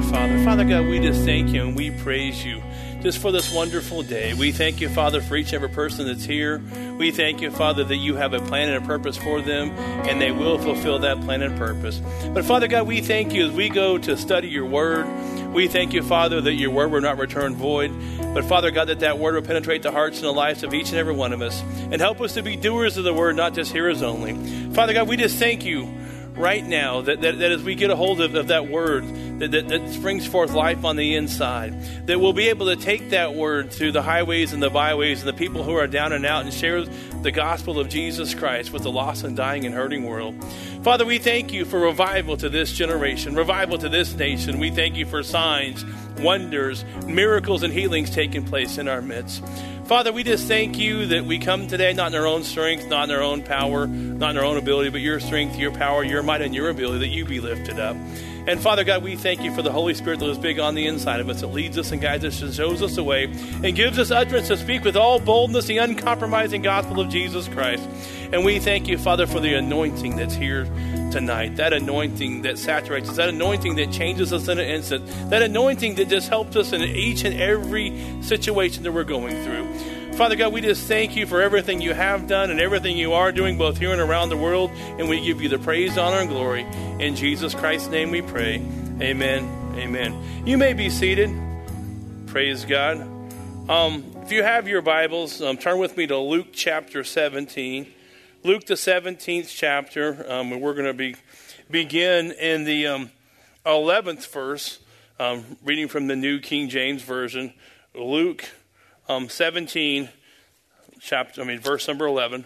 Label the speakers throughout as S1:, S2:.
S1: Father. Father God, we just thank you and we praise you just for this wonderful day. We thank you, Father, for each and every person that's here. We thank you, Father, that you have a plan and a purpose for them, and they will fulfill that plan and purpose. But Father God, we thank you as we go to study your word. We thank you, Father, that your word will not return void. But Father God, that word will penetrate the hearts and the lives of each and every one of us, and help us to be doers of the word, not just hearers only. Father God, we just thank you right now that as we get a hold of that word that springs forth life on the inside, that we'll be able to take that word to the highways and the byways and the people who are down and out and share the gospel of Jesus Christ with the lost and dying and hurting world. Father, we thank you for revival to this generation, revival to this nation. We thank you for signs, wonders, miracles, and healings taking place in our midst. Father, we just thank you that we come today not in our own strength, not in our own power, not in our own ability, but your strength, your power, your might, and your ability, that you be lifted up. And Father God, we thank you for the Holy Spirit that is big on the inside of us, that leads us and guides us and shows us the way and gives us utterance to speak with all boldness the uncompromising gospel of Jesus Christ. And we thank you, Father, for the anointing that's here tonight, that anointing that saturates us, that anointing that changes us in an instant, that anointing that just helps us in each and every situation that we're going through. Father God, we just thank you for everything you have done and everything you are doing, both here and around the world, and we give you the praise, honor, and glory. In Jesus Christ's name we pray. Amen. Amen. You may be seated. Praise God. If you have your Bibles, turn with me to Luke chapter 17. Luke, the 17th chapter, we're going to begin in the 11th verse, reading from the New King James Version. Luke 17, verse number 11.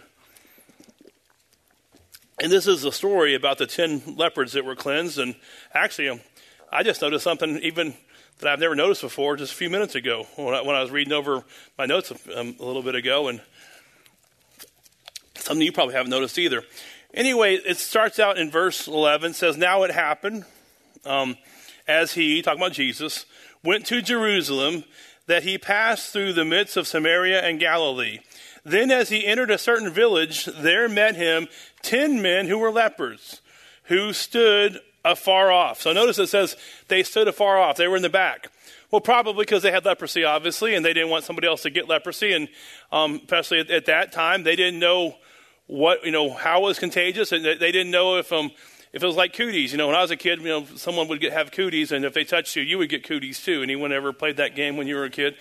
S1: And this is a story about the 10 lepers that were cleansed. And actually, I just noticed something even that I've never noticed before just a few minutes ago when I was reading over my notes a little bit ago. And something you probably haven't noticed either. Anyway, it starts out in verse 11. Says, "Now it happened, as he," talking about Jesus, "went to Jerusalem, that he passed through the midst of Samaria and Galilee. Then as he entered a certain village, there met him 10 men who were lepers, who stood afar off." So notice it says they stood afar off. They were in the back. Well, probably because they had leprosy, obviously, and they didn't want somebody else to get leprosy. And especially at that time, they didn't know how it was contagious, and they didn't know if it was like cooties. When I was a kid, someone would have cooties, and if they touched you, you would get cooties too. Anyone ever played that game when you were a kid?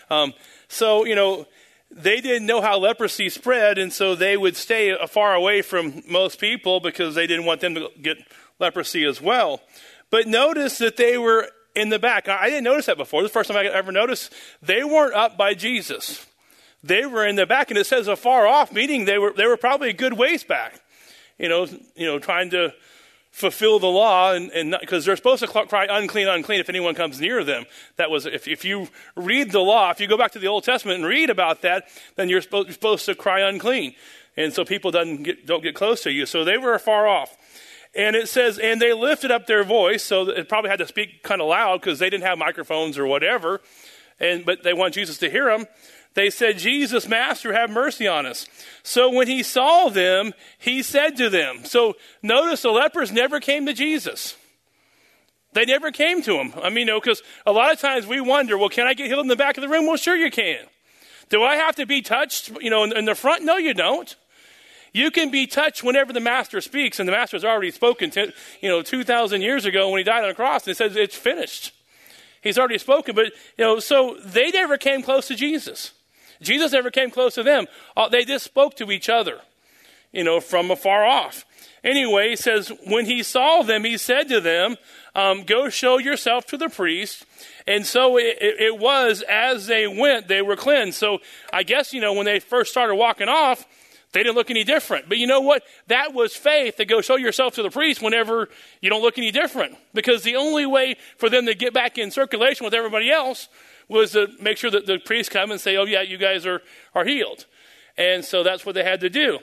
S1: They didn't know how leprosy spread, and so they would stay far away from most people because they didn't want them to get leprosy as well. But notice that they were in the back. I didn't notice that before. This is the first time I ever noticed. They weren't up by Jesus. They were in the back, and it says afar off, meaning they were probably a good ways back, trying to fulfill the law, and because they're supposed to cry unclean, unclean if anyone comes near them. That was, if you read the law, if you go back to the Old Testament and read about that, then you're supposed to cry unclean, and so people don't get close to you. So they were far off. And it says, and they lifted up their voice, so it probably had to speak kind of loud because they didn't have microphones or whatever, but they want Jesus to hear them. They said, "Jesus, Master, have mercy on us." So when he saw them, he said to them. So notice the lepers never came to Jesus. They never came to him. Because a lot of times we wonder, well, can I get healed in the back of the room? Well, sure you can. Do I have to be touched, in the front? No, you don't. You can be touched whenever the Master speaks, and the Master's already spoken 2,000 years ago when he died on the cross, and it says it's finished. He's already spoken, but, so they never came close to Jesus. Jesus never came close to them. They just spoke to each other, from afar off. Anyway, he says, when he saw them, he said to them, "Go show yourself to the priest." And so it was as they went, they were cleansed. So I guess, when they first started walking off, they didn't look any different. But you know what? That was faith, to go show yourself to the priest whenever you don't look any different. Because the only way for them to get back in circulation with everybody else was to make sure that the priest come and say, "Oh yeah, you guys are healed." And so that's what they had to do.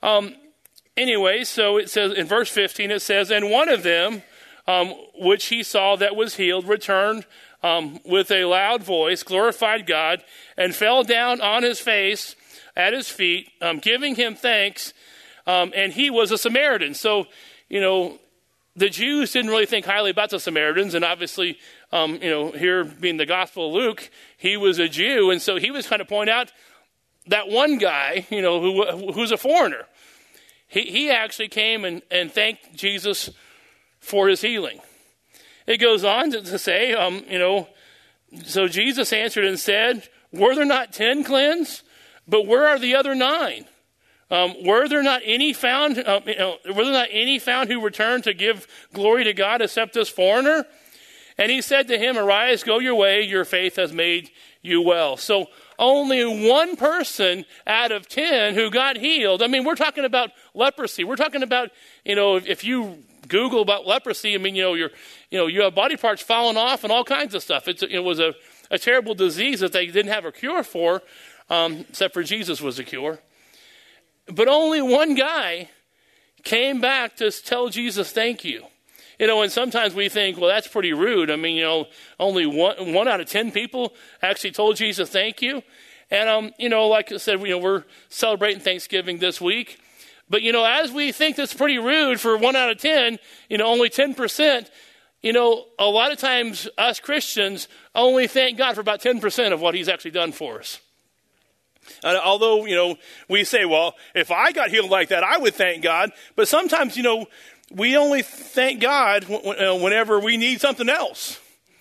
S1: Anyway, so it says in verse 15, it says, "And one of them, which he saw that was healed, returned with a loud voice, glorified God, and fell down on his face at his feet, giving him thanks, and he was a Samaritan." So, the Jews didn't really think highly about the Samaritans, and obviously, here being the Gospel of Luke, he was a Jew, and so he was kind of pointing out that one guy, who's a foreigner. He actually came and thanked Jesus for his healing. It goes on to say, so Jesus answered and said, "Were there not 10 cleansed? But where are the other 9? Were there not any found? Were there not any found who returned to give glory to God except this foreigner?" And he said to him, "Arise, go your way. Your faith has made you well." So only one person out of 10 who got healed. I mean, we're talking about leprosy. We're talking about, if you Google about leprosy, I mean, you have body parts falling off and all kinds of stuff. It was a terrible disease that they didn't have a cure for, except for Jesus was a cure. But only one guy came back to tell Jesus thank you. And sometimes we think, well, that's pretty rude. I mean, only one out of 10 people actually told Jesus thank you. And, like I said, we're celebrating Thanksgiving this week. But, as we think that's pretty rude for 1 out of 10, only 10%, a lot of times us Christians only thank God for about 10% of what he's actually done for us. Although, we say, well, if I got healed like that, I would thank God. But sometimes, we only thank God whenever we need something else.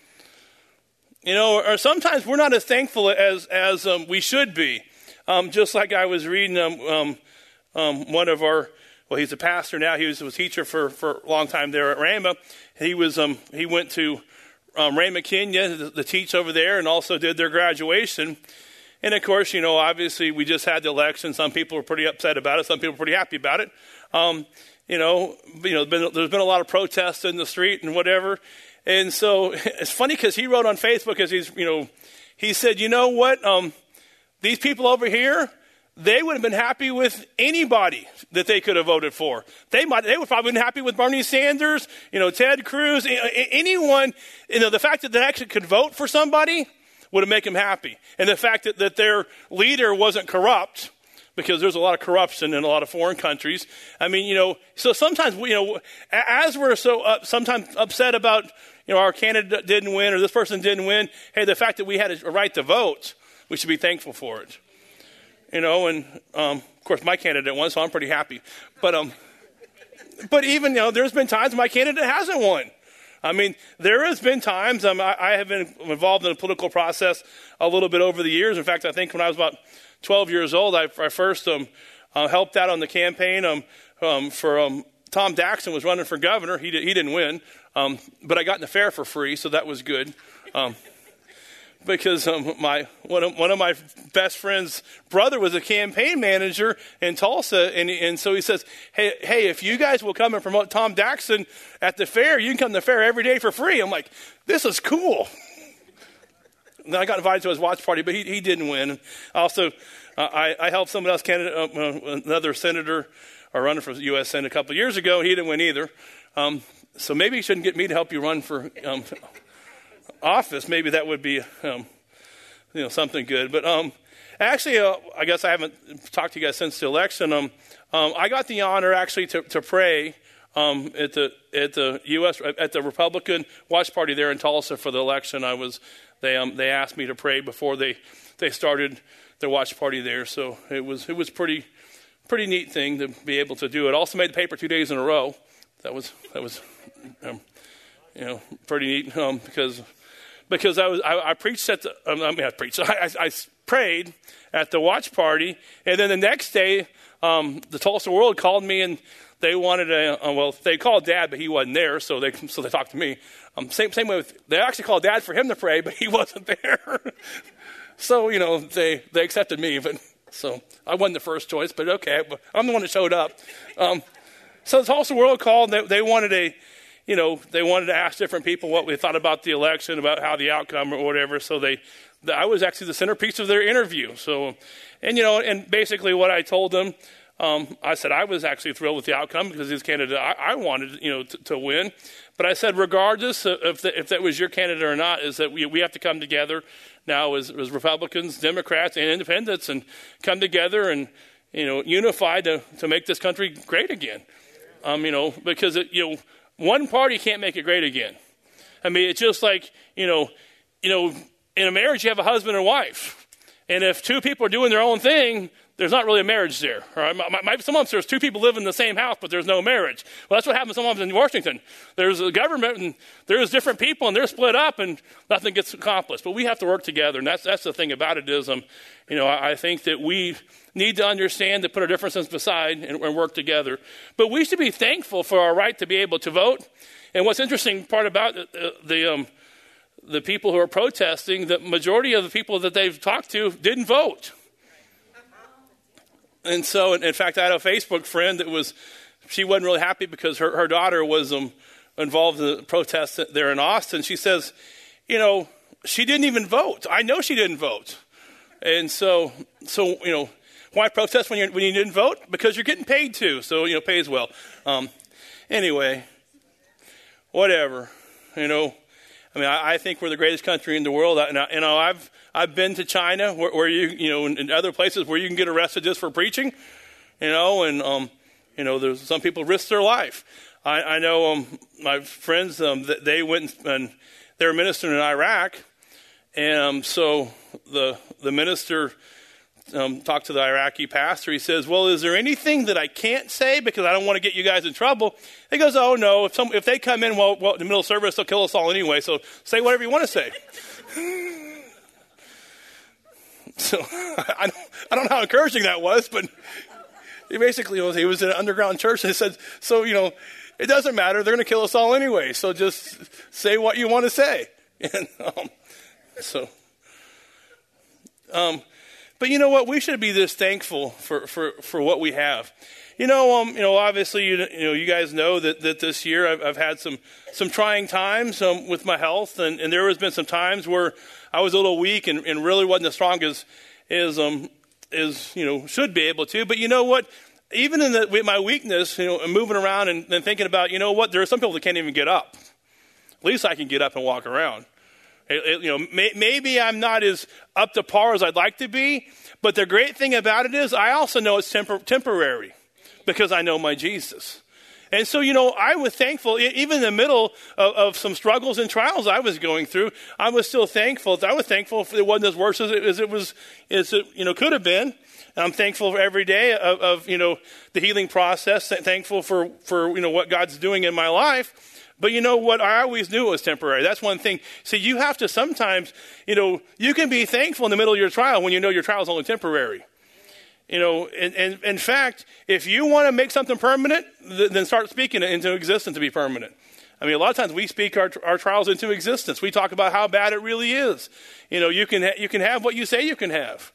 S1: Or sometimes we're not as thankful as we should be. Just like I was reading one of our, well, he's a pastor now. He was a teacher for a long time there at Rhema. He went to Rhema, Kenya to teach over there, and also did their graduation. And of course, obviously we just had the election. Some people were pretty upset about it. Some people were pretty happy about it. There's been a lot of protests in the street and whatever. And so it's funny because he wrote on Facebook, as he said, these people over here, they would have been happy with anybody that they could have voted for. They would probably been happy with Bernie Sanders, Ted Cruz, anyone. The fact that they actually could vote for somebody would have made them happy. And the fact that their leader wasn't corrupt, because there's a lot of corruption in a lot of foreign countries. I mean, so sometimes, as we're so sometimes upset about, our candidate didn't win or this person didn't win, hey, the fact that we had a right to vote, we should be thankful for it. And of course my candidate won, so I'm pretty happy. But even, there's been times my candidate hasn't won. I mean, there has been times, I have been involved in the political process a little bit over the years. In fact, I think when I was about 12 years old, I first helped out on the campaign for Tom Daxon was running for governor. He didn't win, but I got in the fair for free, so that was good. Because one of my best friend's brother was a campaign manager in Tulsa, and so he says, hey, if you guys will come and promote Tom Daxon at the fair, you can come to the fair every day for free. I'm like, this is cool. And then I got invited to his watch party, but he didn't win. Also, I helped someone else, another senator, running for the U.S. Senate a couple of years ago. He didn't win either. So maybe you shouldn't get me to help you run for office. Maybe that would be something good. But actually, I guess I haven't talked to you guys since the election. I got the honor actually to pray at the U.S. at the Republican watch party there in Tulsa for the election. They asked me to pray before they started their watch party there. So it was pretty neat thing to be able to do it. Also made the paper 2 days in a row. That was pretty neat because I preached at I prayed at the watch party, and then the next day the Tulsa World called me and they wanted they called Dad, but he wasn't there, so they talked to me. Same way they actually called Dad for him to pray, but he wasn't there. So they accepted me, but so I wasn't the first choice, but okay, but I'm the one that showed up. So the Tulsa World called. They wanted to ask different people what we thought about the election, about how the outcome or whatever. So I was actually the centerpiece of their interview. So, and basically what I told them, I said I was actually thrilled with the outcome because his candidate I wanted to win. But I said regardless if that was your candidate or not, is that we have to come together now as Republicans, Democrats, and Independents, and come together and unify to make this country great again. Because one party can't make it great again. I mean, it's just like, in a marriage you have a husband and wife. And if two people are doing their own thing, there's not really a marriage there. All right? Sometimes there's two people living in the same house, but there's no marriage. Well, that's what happens sometimes in Washington. There's a government, and there's different people, and they're split up, and nothing gets accomplished. But we have to work together, and that's the thing about it is, I think that we need to understand to put our differences aside and work together. But we should be thankful for our right to be able to vote. And what's interesting part about the people who are protesting, the majority of the people that they've talked to didn't vote. And so, in fact, I had a Facebook friend she wasn't really happy because her daughter was involved in the protest there in Austin. She says, she didn't even vote. I know she didn't vote. And so why protest when you didn't vote? Because you're getting paid to, so, pay as well. Anyway, whatever, I think we're the greatest country in the world. I've been to China where you and other places where you can get arrested just for preaching, and there's some people risk their life. I know my friends they went and they were ministering in Iraq, and so the minister talked to the Iraqi pastor. He says, "Well, is there anything that I can't say because I don't want to get you guys in trouble?" He goes, "Oh no, if they come in in the middle of service, they'll kill us all anyway. So say whatever you want to say." So I don't know how encouraging that was, but he basically he was in an underground church and he said, "So it doesn't matter. They're going to kill us all anyway. So just say what you want to say." And but you know what? We should be this thankful for what we have. Obviously, you guys know that this year I've had some trying times with my health, and there has been some times where I was a little weak and really wasn't as strong as should be able to. But you know what? Even with my weakness, and moving around and thinking about, there are some people that can't even get up. At least I can get up and walk around. Maybe I'm not as up to par as I'd like to be, but the great thing about it is I also know it's temporary because I know my Jesus. And so, I was thankful, even in the middle of some struggles and trials I was going through, I was still thankful. I was thankful if it wasn't as worse as it could have been. And I'm thankful for every day of the healing process, thankful for what God's doing in my life. But you know what? I always knew it was temporary. That's one thing. See, you have to sometimes, you can be thankful in the middle of your trial when you know your trial is only temporary. And in fact, if you want to make something permanent, then start speaking it into existence to be permanent. I mean, a lot of times we speak our trials into existence. We talk about how bad it really is. You can have what you say you can have.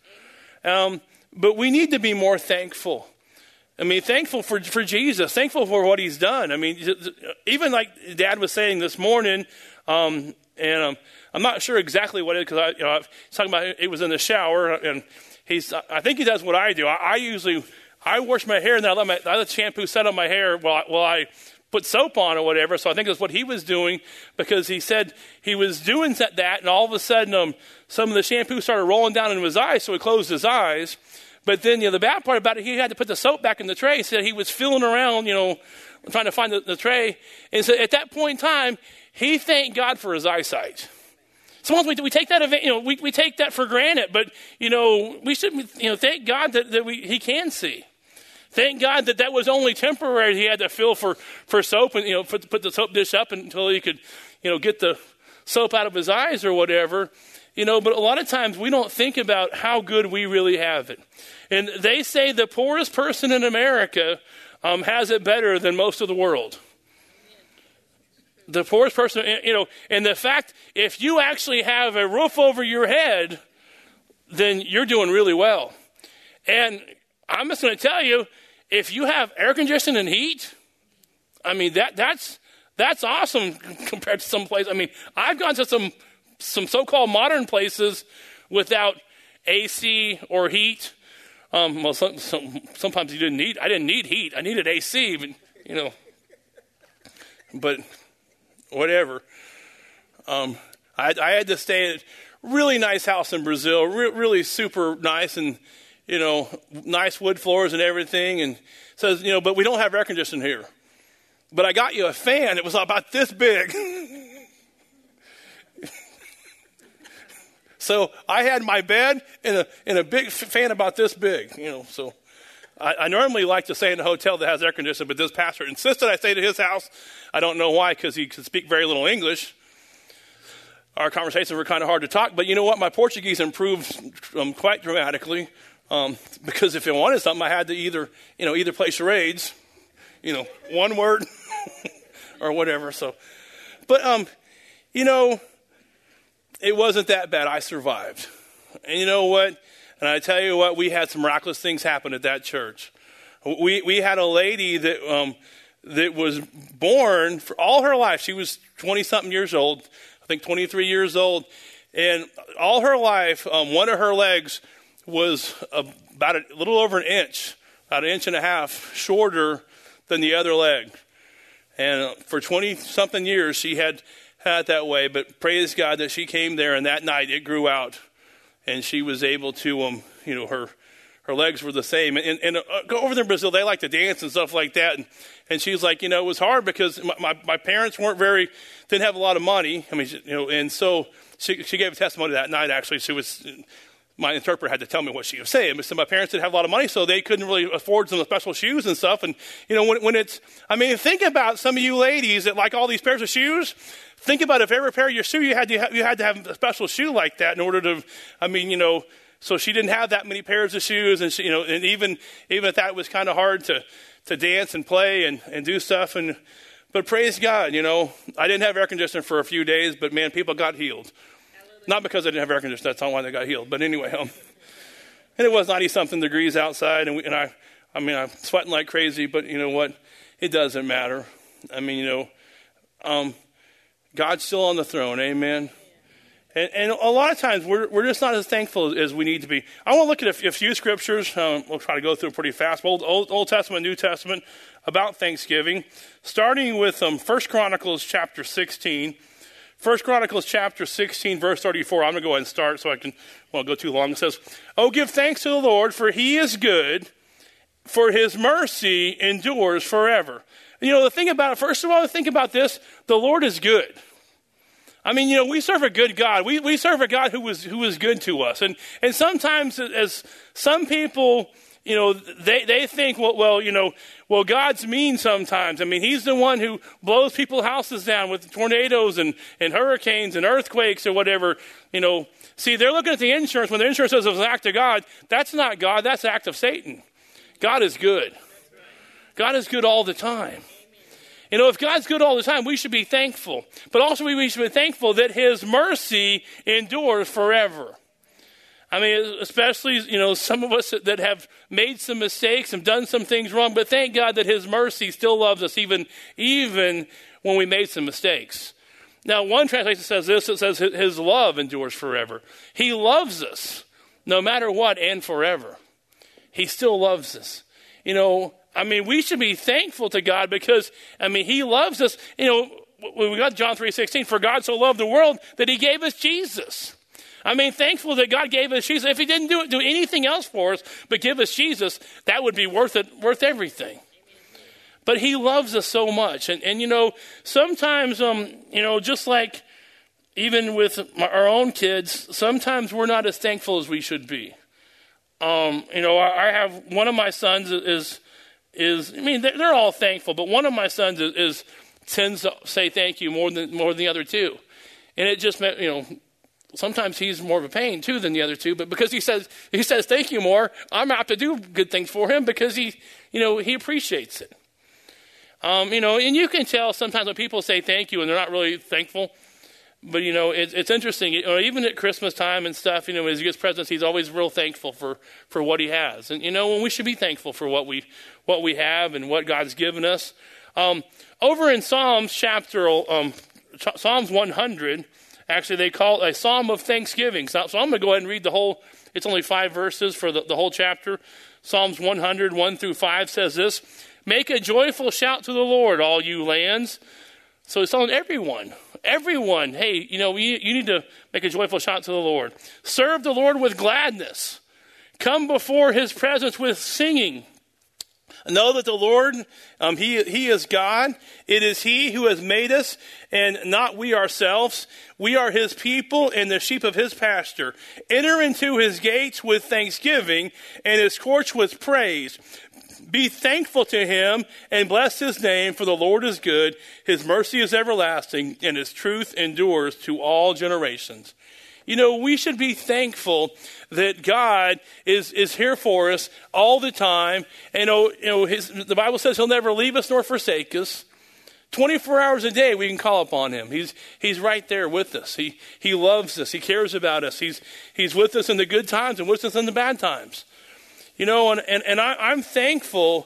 S1: But we need to be more thankful. I mean, thankful for Jesus, thankful for what he's done. I mean, even like Dad was saying this morning, and I'm not sure exactly what it is because I was talking about it was in the shower, and I think he does what I do. I wash my hair and then I let the shampoo set on my hair while I put soap on or whatever. So I think that's what he was doing because he said he was doing that, and all of a sudden some of the shampoo started rolling down into his eyes, so he closed his eyes. But then, the bad part about it, he had to put the soap back in the tray. He said he was feeling around, trying to find the tray. And so at that point in time, he thanked God for his eyesight. Sometimes we take that, we take that for granted. But, we should, thank God that he can see. Thank God that was only temporary. He had to fill for soap and, put the soap dish up until he could, get the soap out of his eyes or whatever. But a lot of times we don't think about how good we really have it. And they say the poorest person in America has it better than most of the world. The poorest person, and the fact, if you actually have a roof over your head, then you're doing really well. And I'm just going to tell you, if you have air conditioning and heat, I mean, that's awesome compared to some place. I mean, I've gone to some so-called modern places without AC or heat. Sometimes I didn't need heat. I needed AC, but whatever. I had to stay at a really nice house in Brazil, really super nice, and nice wood floors and everything. And says, but we don't have air conditioning here. but I got you a fan. It was about this big. So I had my bed and a big fan about this big, so I normally like to stay in a hotel that has air conditioning, but this pastor insisted I stay at his house. I don't know why, because he could speak very little English. Our conversations were kind of hard to talk, but you know what? My Portuguese improved quite dramatically, because if I wanted something, I had to either play charades, one word or whatever. So, but, it wasn't that bad. I survived. And you know what? And I tell you what, we had some miraculous things happen at that church. We had a lady that was born for all her life. She was 20-something years old, I think 23 years old. And all her life, one of her legs was about a little over an inch, about 1.5 inches shorter than the other leg. And for 20-something years, she had it that way, but praise God that she came there, and that night it grew out, and she was able to, her legs were the same. And go over there in Brazil, they like to dance and stuff like that, and she's like, it was hard because my parents didn't have a lot of money. I mean, and so she gave a testimony that night. Actually, my interpreter had to tell me what she was saying. But so my parents didn't have a lot of money, so they couldn't really afford some special shoes and stuff. And think about some of you ladies that like all these pairs of shoes. Think about if every pair of your shoe you had to have a special shoe like that in order to. So she didn't have that many pairs of shoes, and and even if that was kind of hard to dance and play and do stuff. But praise God, I didn't have air conditioning for a few days, but man, people got healed. Not because I didn't have air conditioning, that's not why they got healed. But anyway, and it was 90-something degrees outside, I'm sweating like crazy, but you know what? It doesn't matter. God's still on the throne, amen? And a lot of times we're just not as thankful as we need to be. I want to look at a few scriptures. We'll try to go through it pretty fast. Old Testament, New Testament, about Thanksgiving. Starting with 1 Chronicles chapter 16. 1 Chronicles chapter 16, verse 34. I'm going to go ahead and start so I won't go too long. It says, "Oh, give thanks to the Lord, for he is good, for his mercy endures forever." The thing about it, first of all, think about this. The Lord is good. We serve a good God. We serve a God who is good to us. And sometimes, as some people, they think, well, God's mean sometimes. He's the one who blows people's houses down with tornadoes and hurricanes and earthquakes or whatever. See, they're looking at the insurance. When the insurance says it was an act of God, that's not God. That's an act of Satan. God is good. God is good all the time. If God's good all the time, we should be thankful. But also we should be thankful that his mercy endures forever. Especially, some of us that have made some mistakes and done some things wrong, but thank God that his mercy still loves us even when we made some mistakes. Now, one translation says this, it says his love endures forever. He loves us no matter what and forever. He still loves us. We should be thankful to God because, he loves us. We got John 3:16, "For God so loved the world that he gave us Jesus." Thankful that God gave us Jesus. If he didn't do anything else for us but give us Jesus, that would be worth everything. But he loves us so much. And sometimes, just like even with our own kids, sometimes we're not as thankful as we should be. I have one of my sons they're all thankful, but one of my sons tends to say thank you more than the other two. And it just meant, sometimes he's more of a pain too than the other two, but because he says thank you more, I'm apt to do good things for him because he appreciates it. And you can tell sometimes when people say thank you and they're not really thankful. But, it's interesting. Even at Christmas time and stuff, as he gets presents, he's always real thankful for what he has. And, when we should be thankful for what we have and what God's given us. Over in Psalms Psalms 100, actually they call it a Psalm of Thanksgiving. So I'm going to go ahead and read the whole, it's only 5 verses for the whole chapter. Psalms 100, 1 through 5 says this: "Make a joyful shout to the Lord, all you lands." So it's telling everyone, hey, you need to make a joyful shout to the Lord. "Serve the Lord with gladness. Come before his presence with singing. Know that the Lord, he is God. It is he who has made us and not we ourselves. We are his people and the sheep of his pasture. Enter into his gates with thanksgiving and his courts with praise. Be thankful to him and bless his name, for the Lord is good. His mercy is everlasting and his truth endures to all generations. You know, we should be thankful that God is here for us all the time. And the Bible says he'll never leave us nor forsake us. 24 hours a day we can call upon him. He's right there with us. He loves us. He cares about us. He's with us in the good times and with us in the bad times. You know, and I'm thankful.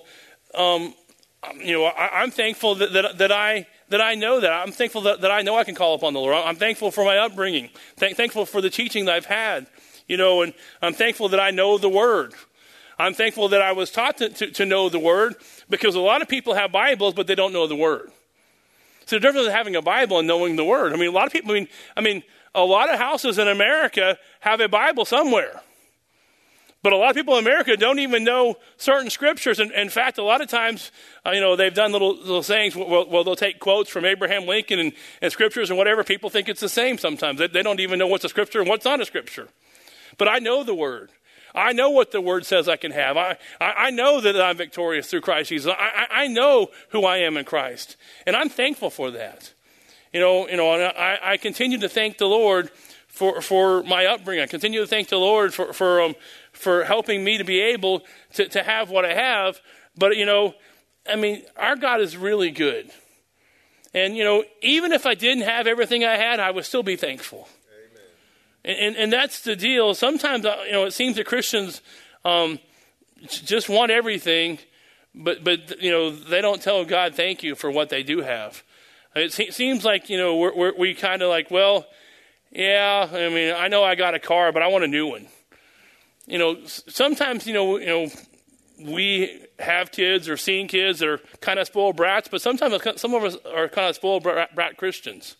S1: I'm thankful that I know that. I'm thankful that I know I can call upon the Lord. I'm thankful for my upbringing. Thankful for the teaching that I've had. You know, and I'm thankful that I know the Word. I'm thankful that I was taught to know the Word, because a lot of people have Bibles, but they don't know the Word. So the difference between having a Bible and knowing the Word. I mean, a lot of people, a lot of houses in America have a Bible somewhere. But a lot of people in America don't even know certain scriptures. And in fact, a lot of times, they've done little sayings. Well, they'll take quotes from Abraham Lincoln and scriptures and whatever. People think it's the same sometimes. They don't even know what's a scripture and what's not a scripture. But I know the Word. I know what the Word says I can have. I know that I'm victorious through Christ Jesus. I know who I am in Christ. And I'm thankful for that. And I continue to thank the Lord for my upbringing. I continue to thank the Lord for helping me to be able to have what I have. But, our God is really good. And, even if I didn't have everything I had, I would still be thankful. Amen. And that's the deal. Sometimes, it seems that Christians just want everything, but they don't tell God thank you for what they do have. It seems like, we kind of like, well, yeah, I know I got a car, but I want a new one. Sometimes, we have kids or seen kids that are kind of spoiled brats, but sometimes some of us are kind of spoiled brat Christians.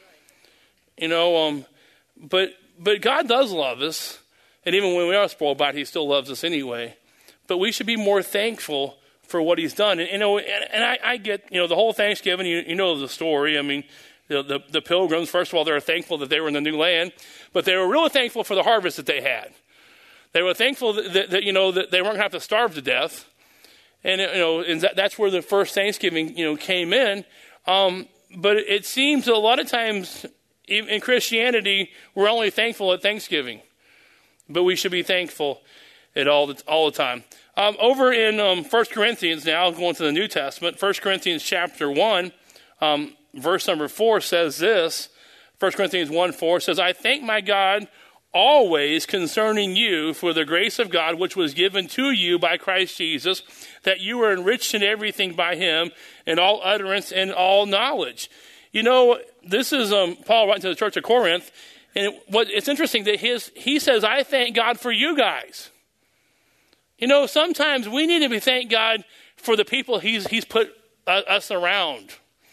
S1: But God does love us, and even when we are spoiled brat, he still loves us anyway. But we should be more thankful for what he's done. And I get, the whole Thanksgiving, you know the story. The pilgrims, first of all, they were thankful that they were in the new land, but they were really thankful for the harvest that they had. They were thankful that they weren't going to have to starve to death. And that's where the first Thanksgiving, came in. But it seems a lot of times in Christianity, we're only thankful at Thanksgiving. But we should be thankful at all the time. Over in 1 Corinthians now, going to the New Testament, 1 Corinthians chapter 1, verse number 4 says this. 1 Corinthians 1:4 says, I thank my God always concerning you for the grace of God which was given to you by Christ Jesus, that you were enriched in everything by him, in all utterance and all knowledge. This is Paul writing to the church of Corinth, and it's interesting that he says, I thank God for you guys. Sometimes we need to thank God for the people he's put us around.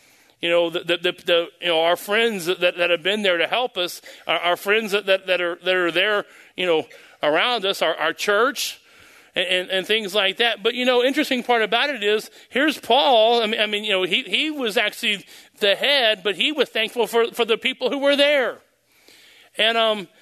S1: Our friends that have been there to help us, our friends that are there, around us, our church, and things like that. But interesting part about it is, here's Paul. He was actually the head, but he was thankful for the people who were there. And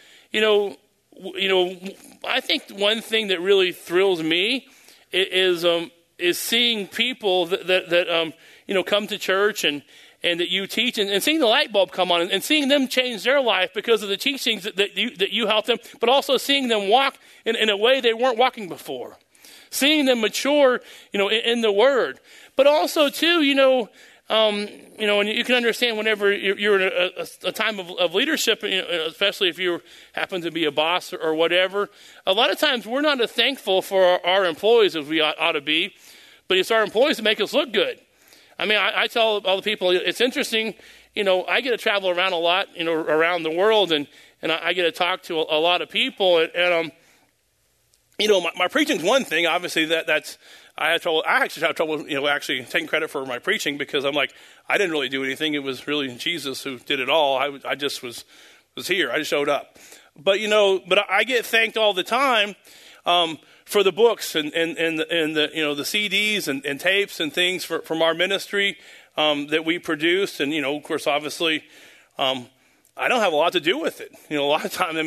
S1: I think one thing that really thrills me is seeing people that come to church and that you teach, and seeing the light bulb come on, and seeing them change their life because of the teachings that you help them, but also seeing them walk in a way they weren't walking before. Seeing them mature, in the Word. But also, too, and you can understand whenever you're in a time of leadership, especially if you happen to be a boss or whatever, a lot of times we're not as thankful for our employees as we ought to be, but it's our employees that make us look good. I tell all the people, it's interesting, I get to travel around a lot, around the world, and I get to talk to a lot of people, and my preaching's one thing. Obviously, that's I actually have trouble, actually taking credit for my preaching, because I'm like, I didn't really do anything. It was really Jesus who did it all. I just was here. I just showed up. But I get thanked all the time. for the books and the the CDs and tapes and things from our ministry that we produce. And of course, obviously, I don't have a lot to do with it. A lot of times,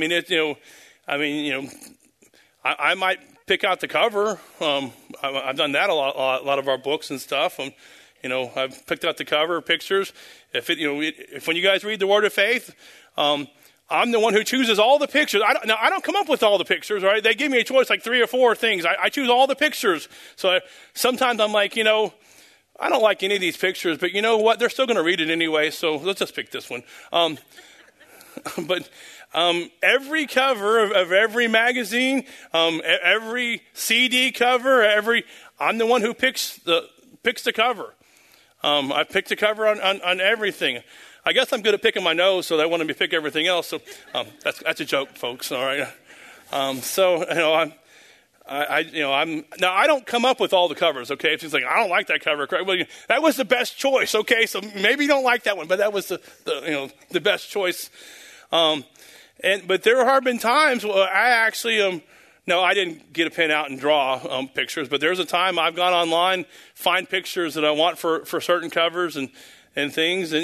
S1: I might pick out the cover. I've done that a lot of our books and stuff. I've picked out the cover pictures. If when you guys read the Word of Faith, I'm the one who chooses all the pictures. I don't come up with all the pictures, right? They give me a choice, like 3 or 4 things. I choose all the pictures. So sometimes I'm like, I don't like any of these pictures, but you know what? They're still going to read it anyway, so let's just pick this one. But every cover of every magazine, every CD cover, I'm the one who picks the cover. I picked the cover on everything. I guess I'm good at picking my nose, so they want me to pick everything else. So that's a joke, folks. All right. I don't come up with all the covers. Okay, if it's like I don't like that cover, well, that was the best choice. Okay, so maybe you don't like that one, but that was the best choice. But there have been times where I actually no, I didn't get a pen out and draw pictures, but there's a time I've gone online, find pictures that I want for certain covers and things,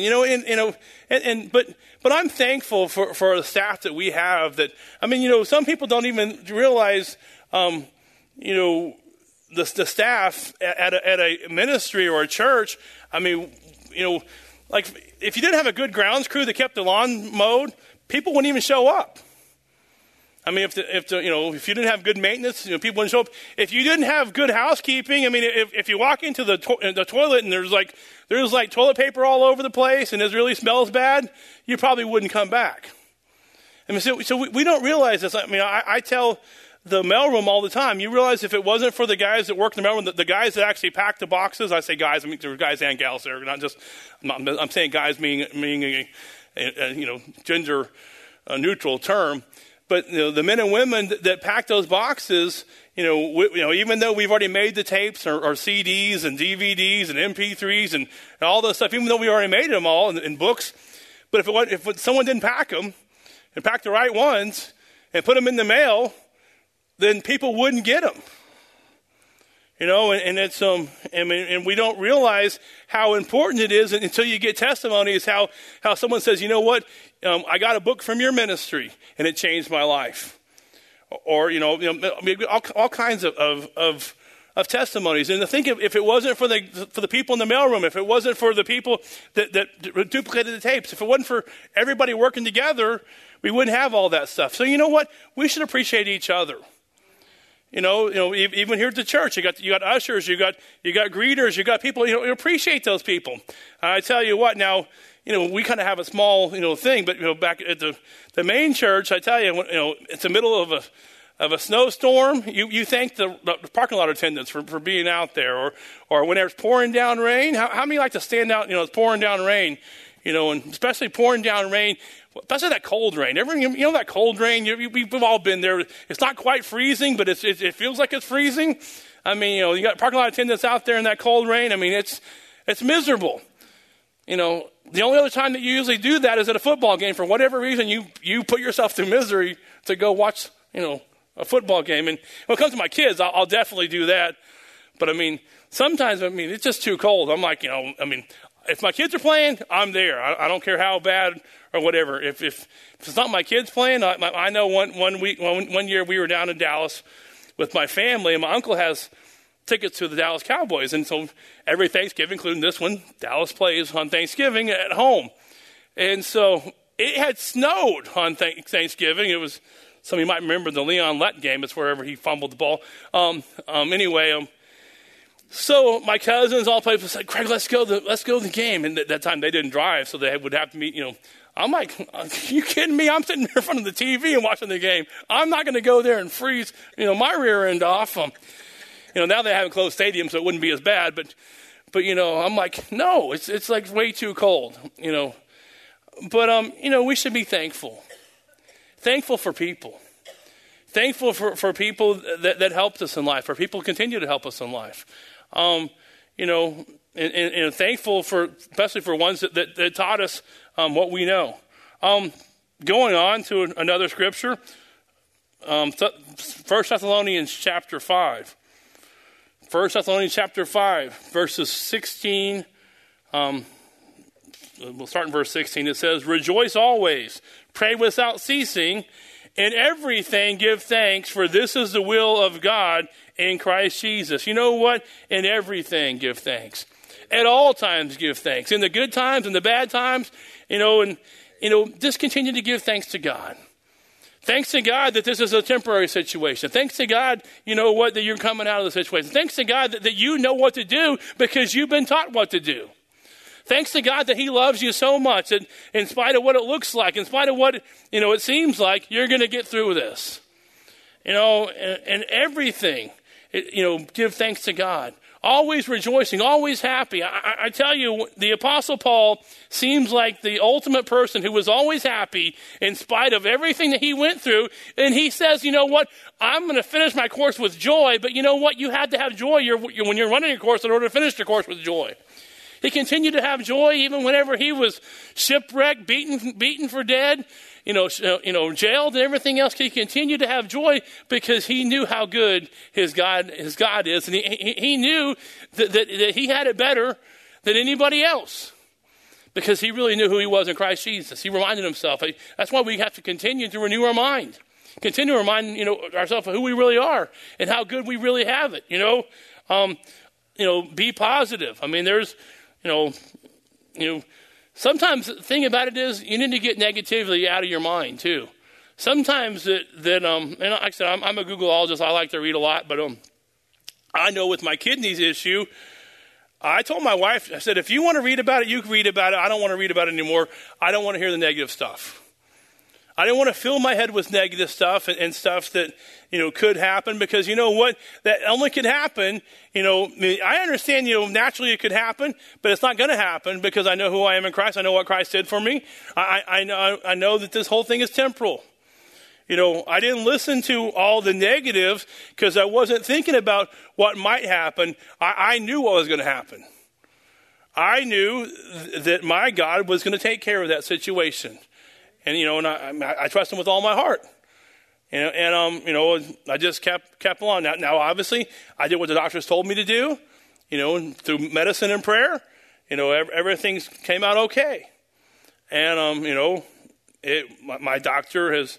S1: but I'm thankful for the staff that we have. That some people don't even realize, the staff at a ministry or a church. Like if you didn't have a good grounds crew that kept the lawn mowed, people wouldn't even show up. If you didn't have good maintenance, people wouldn't show up. If you didn't have good housekeeping, if you walk into the toilet and there's like toilet paper all over the place and it really smells bad, you probably wouldn't come back. So we don't realize this. I tell the mailroom all the time. You realize if it wasn't for the guys that work in the mailroom, the guys that actually pack the boxes. I say guys. There were guys and gals there, not just. I'm saying guys meaning a gender neutral term. But the men and women that pack those boxes, even though we've already made the tapes or CDs and DVDs and MP3s and all those stuff, even though we already made them all in books, but if someone didn't pack them and pack the right ones and put them in the mail, then people wouldn't get them. And we don't realize how important it is until you get testimonies, how someone says, I got a book from your ministry and it changed my life. Or, all kinds of testimonies. And to think if it wasn't for the people in the mailroom, if it wasn't for the people that duplicated the tapes, if it wasn't for everybody working together, we wouldn't have all that stuff. So you know what? We should appreciate each other. Even here at the church, you got ushers, you got greeters, you got people. Appreciate those people. I tell you what, now, we kind of have a small, thing, but back at the main church, I tell you, it's the middle of a snowstorm. You thank the parking lot attendants for being out there, or when there's pouring down rain. How many like to stand out? It's pouring down rain, and especially pouring down rain. Especially that cold rain. That cold rain, we've all been there. It's not quite freezing, but it feels like it's freezing. You got parking lot attendants out there in that cold rain. It's miserable. The only other time that you usually do that is at a football game. For whatever reason, you put yourself through misery to go watch, a football game. And when it comes to my kids, I'll definitely do that. But sometimes, it's just too cold. I'm like, if my kids are playing, I'm there. I don't care how bad or whatever. If it's not my kids playing, I know one year we were down in Dallas with my family, and my uncle has tickets to the Dallas Cowboys. And so every Thanksgiving, including this one, Dallas plays on Thanksgiving at home. And so it had snowed on Thanksgiving. It was, some of you might remember the Leon Lett game. It's wherever he fumbled the ball. So my cousins all played. Said, Craig, let's go to the game. And at that time they didn't drive, so they would have to meet. I'm like, are you kidding me? I'm sitting there in front of the TV and watching the game. I'm not going to go there and freeze, my rear end off. Now they haven't closed stadiums, so it wouldn't be as bad. But I'm like, no, it's like way too cold. But we should be thankful for people. Thankful for people that helped us in life, for people who continue to help us in life. And thankful especially for ones that taught us what we know. Going on to another scripture, 1 Thessalonians chapter 5. 1 Thessalonians chapter 5, verses 16. We'll start in verse 16. It says, "Rejoice always, pray without ceasing, in everything give thanks, for this is the will of God in Christ Jesus." You know what? In everything give thanks. At all times give thanks. In the good times and the bad times, just continue to give thanks to God. Thanks to God that this is a temporary situation. Thanks to God, that you're coming out of the situation. Thanks to God that you know what to do because you've been taught what to do. Thanks to God that he loves you so much that in spite of what it looks like, in spite of what, it seems like, you're going to get through this. And everything, give thanks to God. Always rejoicing, always happy. I tell you, the Apostle Paul seems like the ultimate person who was always happy in spite of everything that he went through. And he says, you know what, I'm going to finish my course with joy. But you know what, you had to have joy when you're running your course in order to finish your course with joy. He continued to have joy even whenever he was shipwrecked, beaten for dead, jailed and everything else. He continued to have joy because he knew how good his God is. And he knew that he had it better than anybody else because he really knew who he was in Christ Jesus. He reminded himself. That's why we have to continue to renew our mind. Continue to remind, ourselves of who we really are and how good we really have it. Be positive. I mean, there's, sometimes the thing about it is you need to get negativity out of your mind too. Sometimes and like I said, I'm a Googleologist. I like to read a lot, but I know with my kidneys issue, I told my wife, I said, if you want to read about it, you can read about it. I don't want to read about it anymore. I don't want to hear the negative stuff. I didn't want to fill my head with negative stuff and stuff that, could happen because you know what? That only could happen, I understand, naturally it could happen, but it's not going to happen because I know who I am in Christ. I know what Christ did for me. I know that this whole thing is temporal. I didn't listen to all the negatives because I wasn't thinking about what might happen. I knew what was going to happen. I knew that my God was going to take care of that situation. And, I trust him with all my heart. I just kept on. Now, obviously, I did what the doctors told me to do, through medicine and prayer. Everything came out okay. And, my doctor has,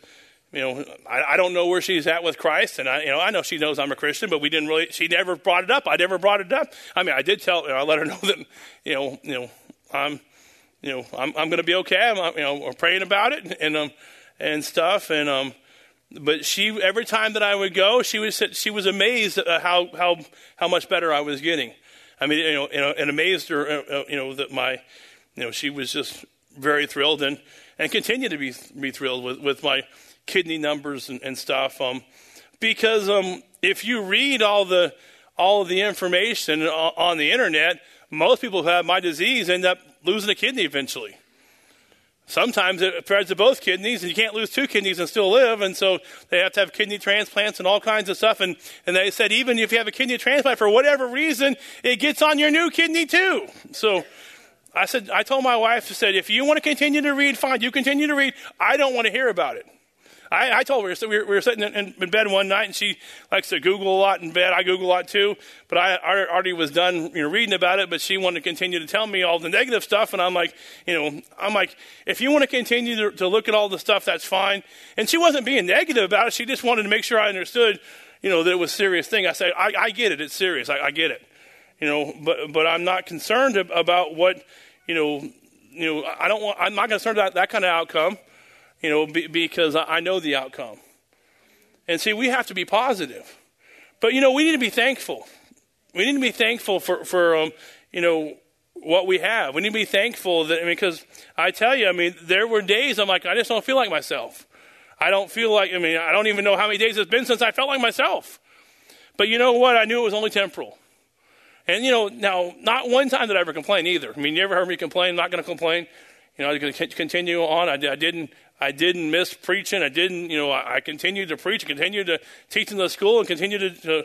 S1: I don't know where she's at with Christ. And, I know she knows I'm a Christian, but she never brought it up. I never brought it up. I mean, I did I let her know that, I'm going to be okay. We're praying about it and stuff. And but she, every time that I would go, she was amazed at how much better I was getting. I mean, and amazed her, that she was just very thrilled and continued to be thrilled with my kidney numbers and stuff. Because if you read all of the information on the internet, most people who have my disease end up losing a kidney eventually. Sometimes it spreads to both kidneys, and you can't lose two kidneys and still live, and so they have to have kidney transplants and all kinds of stuff. And they said even if you have a kidney transplant for whatever reason, it gets on your new kidney too. So I told my wife, I said, if you want to continue to read, fine, you continue to read. I don't want to hear about it. I told her, so we were sitting in bed one night, and she likes to Google a lot in bed. I Google a lot too, but I already was done reading about it, but she wanted to continue to tell me all the negative stuff, and I'm like, if you want to continue to look at all the stuff, that's fine. And she wasn't being negative about it. She just wanted to make sure I understood, that it was a serious thing. I said, I get it. It's serious. I get it. But I'm not concerned about what, I'm not concerned about that kind of outcome. Because I know the outcome. And see, we have to be positive. But, we need to be thankful. We need to be thankful for what we have. We need to be thankful because I tell you, there were days I'm like, I just don't feel like myself. I don't feel like, I don't even know how many days it's been since I felt like myself. But you know what? I knew it was only temporal. And, now, not one time did I ever complain either. You ever heard me complain? I'm not going to complain. I'm going to continue on. I didn't miss preaching. I continued to preach, continued to teach in the school, and continued to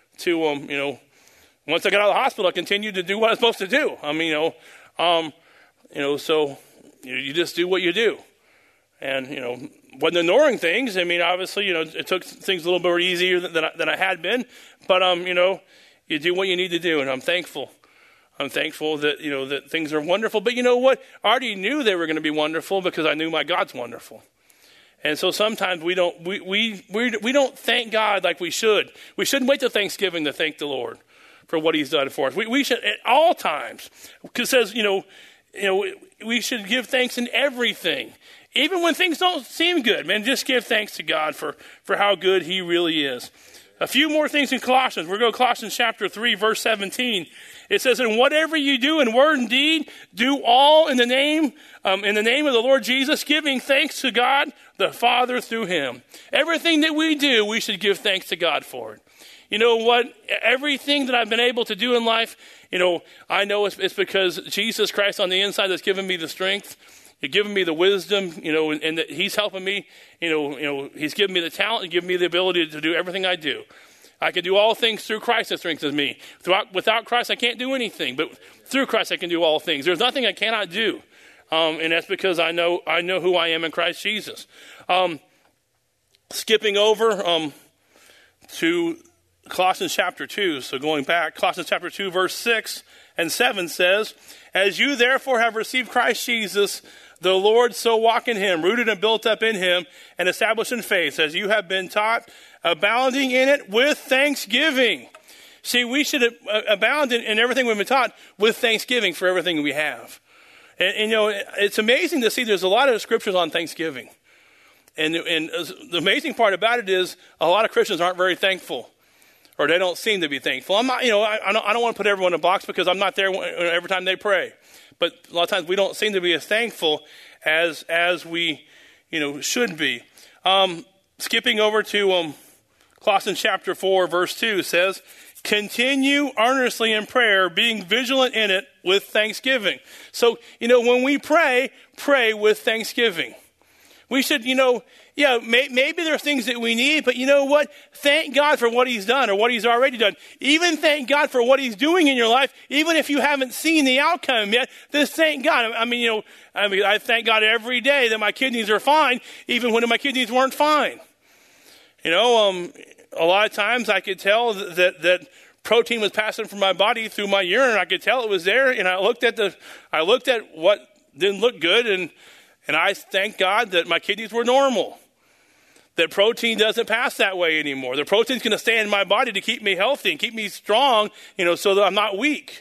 S1: once I got out of the hospital, I continued to do what I was supposed to do. So you just do what you do. And, wasn't ignoring things. I mean, obviously, it took things a little bit easier than I had been. But, you do what you need to do, and I'm thankful. I'm thankful that, that things are wonderful. But you know what? I already knew they were going to be wonderful because I knew my God's wonderful. And so sometimes we don't thank God like we should. We shouldn't wait till Thanksgiving to thank the Lord for what he's done for us. We should at all times, because it says, we should give thanks in everything. Even when things don't seem good, man, just give thanks to God for how good he really is. A few more things in Colossians. We're going to Colossians chapter 3, verse 17. It says, and whatever you do in word and deed, do all in the name of the Lord Jesus, giving thanks to God the Father through him. Everything that we do, we should give thanks to God for it. You know what? Everything that I've been able to do in life, I know it's because Jesus Christ on the inside has given me the strength. He's given me the wisdom, and that he's helping me. He's given me the talent and given me the ability to do everything I do. I can do all things through Christ that strengthens me. Without Christ, I can't do anything. But through Christ, I can do all things. There's nothing I cannot do. And that's because I know who I am in Christ Jesus. Skipping over to Colossians chapter 2. So going back, Colossians chapter 2, verse 6 and 7 says, as you therefore have received Christ Jesus, the Lord, so walk in him, rooted and built up in him, and established in faith, as you have been taught, abounding in it with thanksgiving. See, we should abound in everything we've been taught with thanksgiving for everything we have. And it's amazing to see there's a lot of scriptures on Thanksgiving. And the amazing part about it is a lot of Christians aren't very thankful, or they don't seem to be thankful. I'm not, I don't want to put everyone in a box because I'm not there every time they pray. But a lot of times we don't seem to be as thankful as we, should be. Skipping over to Colossians chapter 4, verse 2 says, continue earnestly in prayer, being vigilant in it with thanksgiving. So, when we pray with thanksgiving. We should, maybe there are things that we need, but you know what? Thank God for what he's done or what he's already done. Even thank God for what he's doing in your life, even if you haven't seen the outcome yet. Just thank God. I thank God every day that my kidneys are fine, even when my kidneys weren't fine. A lot of times I could tell that protein was passing from my body through my urine. I could tell it was there, and I looked at what didn't look good, and I thank God that my kidneys were normal. That protein doesn't pass that way anymore. The protein's going to stay in my body to keep me healthy and keep me strong, so that I'm not weak.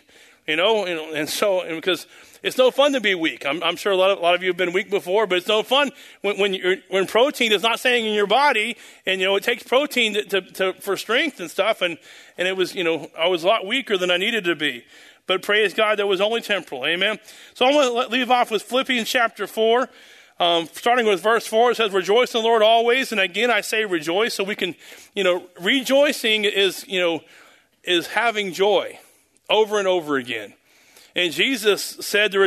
S1: And because it's no fun to be weak. I'm sure a lot of you have been weak before, but it's no fun when protein is not staying in your body, and it takes protein for strength and stuff. And it was I was a lot weaker than I needed to be. But praise God, that was only temporal. Amen. So I'm going to leave off with Philippians chapter 4. Starting with verse 4, it says, rejoice in the Lord always. And again, I say rejoice, so we can, rejoicing is having joy over and over again. And Jesus said to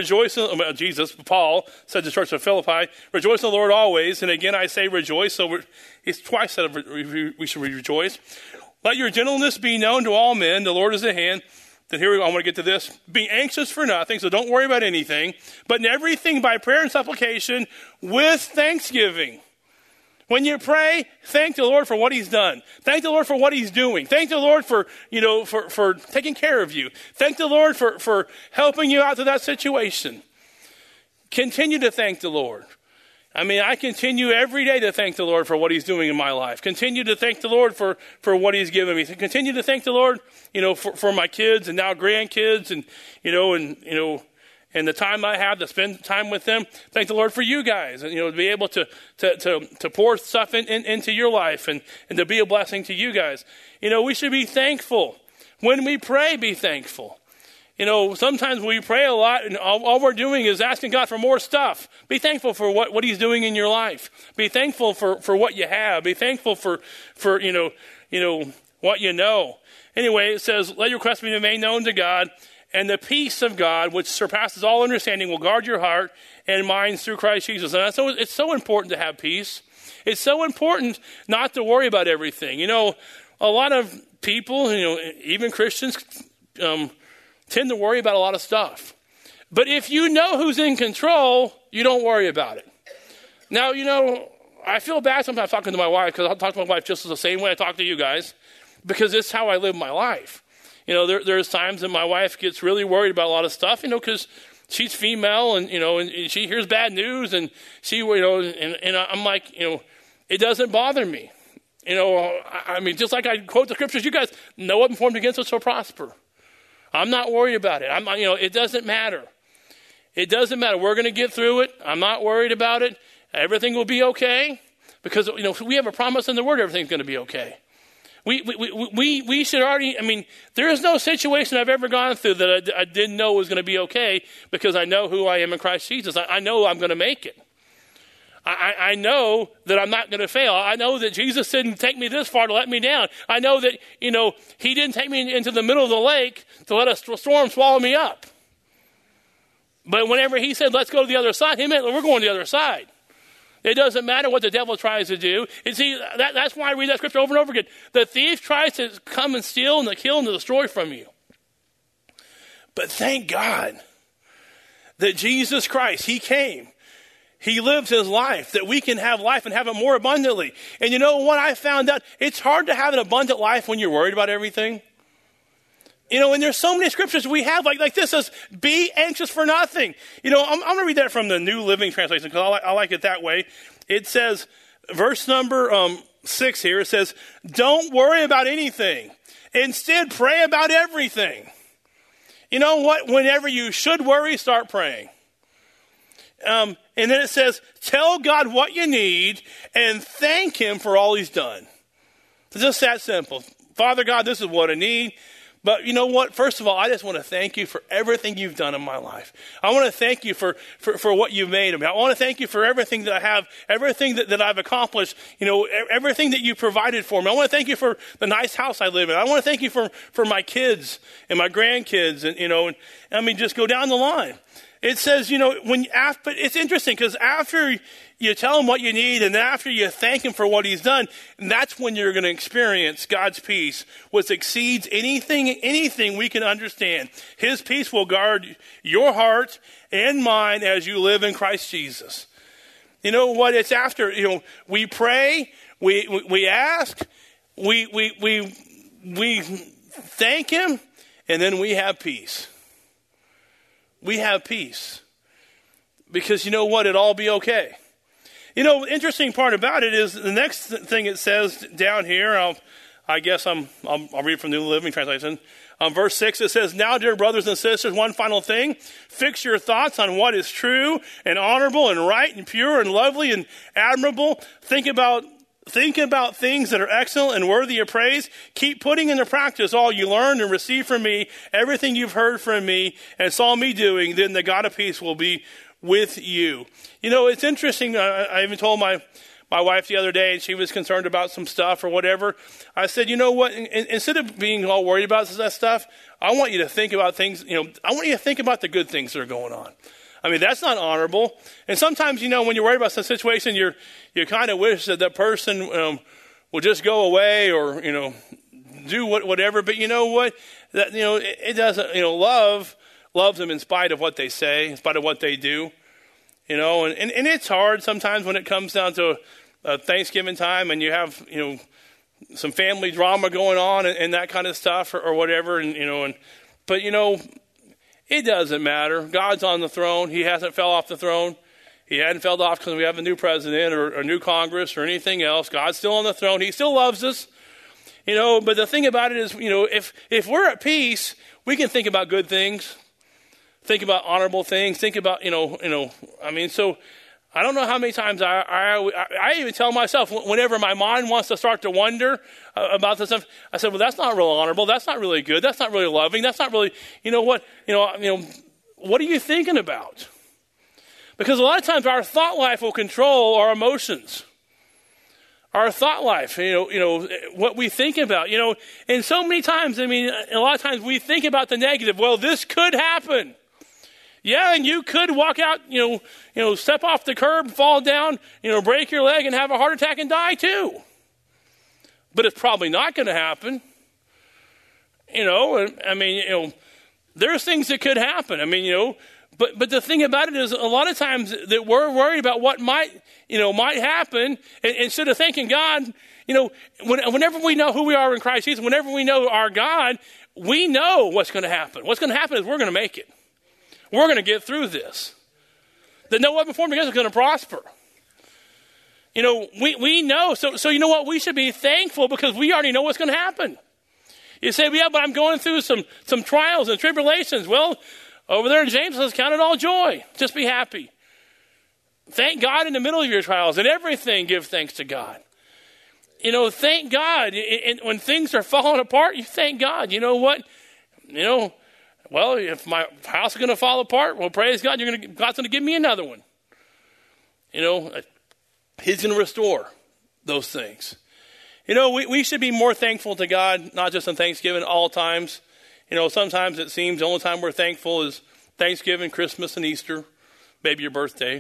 S1: Paul said to the church of Philippi, rejoice in the Lord always. And again, I say rejoice. So it's twice said we should rejoice. Let your gentleness be known to all men. The Lord is at hand. Then here I want to get to this. Be anxious for nothing, so don't worry about anything, but in everything by prayer and supplication with thanksgiving. When you pray, thank the Lord for what he's done. Thank the Lord for what he's doing. Thank the Lord for taking care of you. Thank the Lord for helping you out to that situation. Continue to thank the Lord. I continue every day to thank the Lord for what he's doing in my life. Continue to thank the Lord for what he's given me. Continue to thank the Lord, for my kids and now grandkids and the time I have to spend time with them. Thank the Lord for you guys and, to be able to pour stuff into your life and to be a blessing to you guys. We should be thankful. When we pray, be thankful. Sometimes we pray a lot and all we're doing is asking God for more stuff. Be thankful for what he's doing in your life. Be thankful for what you have. Be thankful for what you know. Anyway, it says, let your requests be made known to God, and the peace of God, which surpasses all understanding, will guard your heart and minds through Christ Jesus. And so it's so important to have peace. It's so important not to worry about everything. A lot of people, even Christians, tend to worry about a lot of stuff. But if you know who's in control, you don't worry about it. Now, I feel bad sometimes talking to my wife, because I'll talk to my wife just the same way I talk to you guys, because it's how I live my life. There's times that my wife gets really worried about a lot of stuff, because she's female, and she hears bad news, and and I'm like, it doesn't bother me. Just like I quote the scriptures, you guys, no weapon formed against us shall prosper. I'm not worried about it. It doesn't matter. It doesn't matter. We're going to get through it. I'm not worried about it. Everything will be okay, because we have a promise in the Word. Everything's going to be okay. We should already. There is no situation I've ever gone through that I didn't know was going to be okay, because I know who I am in Christ Jesus. I know I'm going to make it. I know that I'm not going to fail. I know that Jesus didn't take me this far to let me down. I know that, he didn't take me into the middle of the lake to let a storm swallow me up. But whenever he said, let's go to the other side, he meant we're going to the other side. It doesn't matter what the devil tries to do. And see, that's why I read that scripture over and over again. The thief tries to come and steal and to kill and to destroy from you. But thank God that Jesus Christ, he came. He lived his life, that we can have life and have it more abundantly. And you know what I found out? It's hard to have an abundant life when you're worried about everything. And there's so many scriptures we have like this says, be anxious for nothing. I'm going to read that from the New Living Translation, because I like it that way. It says, verse number 6 here, it says, don't worry about anything. Instead, pray about everything. You know what? Whenever you should worry, start praying. And then it says, tell God what you need and thank him for all he's done. It's just that simple. Father God, this is what I need. But you know what? First of all, I just want to thank you for everything you've done in my life. I want to thank you for what you've made of me. I want to thank you for everything that I have, everything that I've accomplished, everything that you provided for me. I want to thank you for the nice house I live in. I want to thank you for my kids and my grandkids, and just go down the line. It says, but it's interesting, because after you tell him what you need and after you thank him for what he's done, that's when you're going to experience God's peace, which exceeds anything we can understand. His peace will guard your heart and mind as you live in Christ Jesus. You know what? It's after, we pray, we ask, we thank him, and then we have peace. We have peace. Because you know what? It'll all be okay. The interesting part about it is the next thing it says down here, I'll read from the New Living Translation. Verse 6, it says, now, dear brothers and sisters, one final thing. Fix your thoughts on what is true and honorable and right and pure and lovely and admirable. Think about things that are excellent and worthy of praise. Keep putting into practice all you learned and received from me, everything you've heard from me and saw me doing. Then the God of peace will be with you. It's interesting. I even told my wife the other day, and she was concerned about some stuff or whatever. I said, you know what? Instead of being all worried about that stuff, I want you to think about things. I want you to think about the good things that are going on. That's not honorable. And sometimes, when you're worried about some situation, you kind of wish that person will just go away or, do whatever. But you know what? That, it doesn't, love loves them in spite of what they say, in spite of what they do. And it's hard sometimes when it comes down to Thanksgiving time and you have, some family drama going on and that kind of stuff or whatever. But it doesn't matter. God's on the throne. He hasn't fell off the throne. He hadn't fell off because we have a new president or a new Congress or anything else. God's still on the throne. He still loves us. But the thing about it is, if we're at peace, we can think about good things, think about honorable things, think about, so I don't know how many times I even tell myself whenever my mind wants to start to wonder about this stuff, I said, well, that's not real honorable. That's not really good. That's not really loving. That's not really, what are you thinking about? Because a lot of times our thought life will control our emotions. Our thought life, what we think about, and so many times, a lot of times we think about the negative. Well, this could happen. Yeah, and you could walk out, step off the curb, fall down, break your leg and have a heart attack and die too. But it's probably not going to happen. There's things that could happen. But the thing about it is, a lot of times that we're worried about what might happen, and instead of thanking God. Whenever we know who we are in Christ Jesus, whenever we know our God, we know what's going to happen. What's going to happen is we're going to make it. We're going to get through this. That no weapon formed against us is going to prosper. We know. So you know what? We should be thankful because we already know what's going to happen. You say, yeah, but I'm going through some trials and tribulations. Well, over there in James says, count it all joy. Just be happy. Thank God in the middle of your trials. And everything, give thanks to God. Thank God. And when things are falling apart, you thank God. You know what? Well, if my house is going to fall apart, well, praise God, God's going to give me another one. He's going to restore those things. We should be more thankful to God, not just on Thanksgiving, all times. Sometimes it seems the only time we're thankful is Thanksgiving, Christmas, and Easter, maybe your birthday.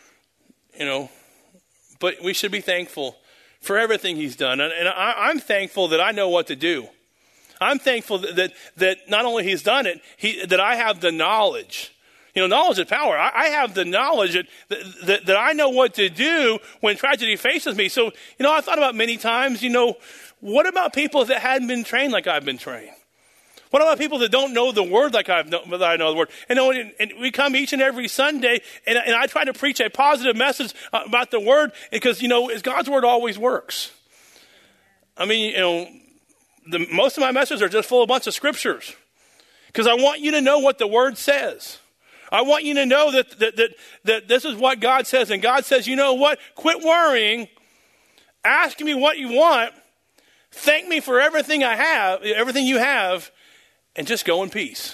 S1: But we should be thankful for everything he's done. And I'm thankful that I know what to do. I'm thankful that not only he's done it, that I have the knowledge. Knowledge is power. I have the knowledge that I know what to do when tragedy faces me. So, I thought about many times, what about people that hadn't been trained like I've been trained? What about people that don't know the word like I know the word? And we come each and every Sunday, and I try to preach a positive message about the word because, God's word always works. I mean, most of my messages are just full of a bunch of scriptures because I want you to know what the word says. I want you to know that this is what God says. And God says, you know what? Quit worrying. Ask me what you want. Thank me for everything I have, everything you have. And just go in peace.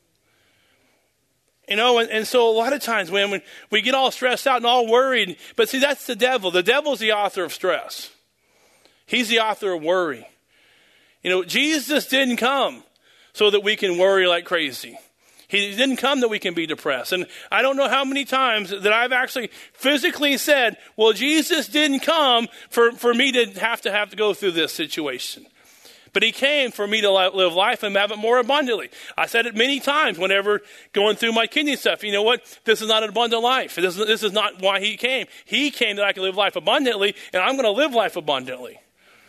S1: And so a lot of times when we get all stressed out and all worried, but see, that's the devil. The devil's the author of stress. He's the author of worry. Jesus didn't come so that we can worry like crazy. He didn't come that we can be depressed. And I don't know how many times that I've actually physically said, well, Jesus didn't come for me to have to go through this situation. But he came for me to live life and have it more abundantly. I said it many times whenever going through my kidney stuff. You know what? This is not an abundant life. This is not why he came. He came that I can live life abundantly, and I'm going to live life abundantly.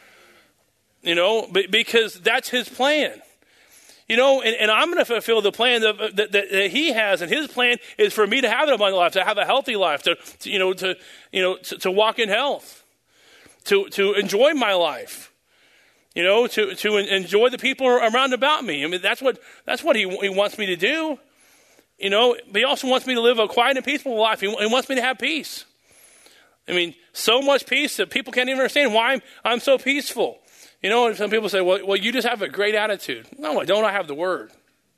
S1: Because that's his plan. And I'm going to fulfill the plan that he has, and his plan is for me to have an abundant life, to have a healthy life, to walk in health, to enjoy my life. To enjoy the people around about me. I mean, that's what he wants me to do. But he also wants me to live a quiet and peaceful life. He wants me to have peace. I mean, so much peace that people can't even understand why I'm so peaceful. And some people say, well, you just have a great attitude. No, I don't. I have the word.